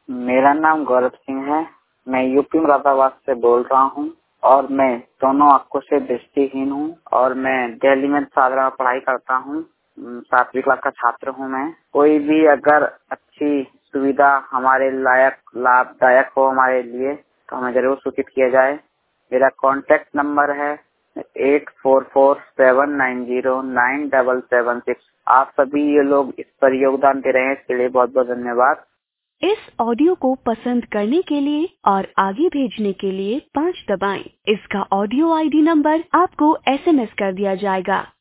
मेरा नाम गौरव सिंह है। मैं यूपी मुरादाबाद से बोल रहा हूँ और मैं दोनों आंखों से दृष्टिहीन हूँ और मैं दिल्ली में सागरा में पढ़ाई करता हूँ। 7वीं क्लास का छात्र हूँ मैं। कोई भी अगर अच्छी सुविधा हमारे लायक लाभदायक हो हमारे लिए तो हमें जरूर सूचित किया जाए। मेरा कॉन्टैक्ट नंबर है 8447909776। आप सभी ये लोग इस पर योगदान दे रहे हैं, इसके लिए बहुत बहुत धन्यवाद। इस ऑडियो को पसंद करने के लिए और आगे भेजने के लिए 5 दबाएं। इसका ऑडियो आईडी नंबर आपको SMS कर दिया जाएगा।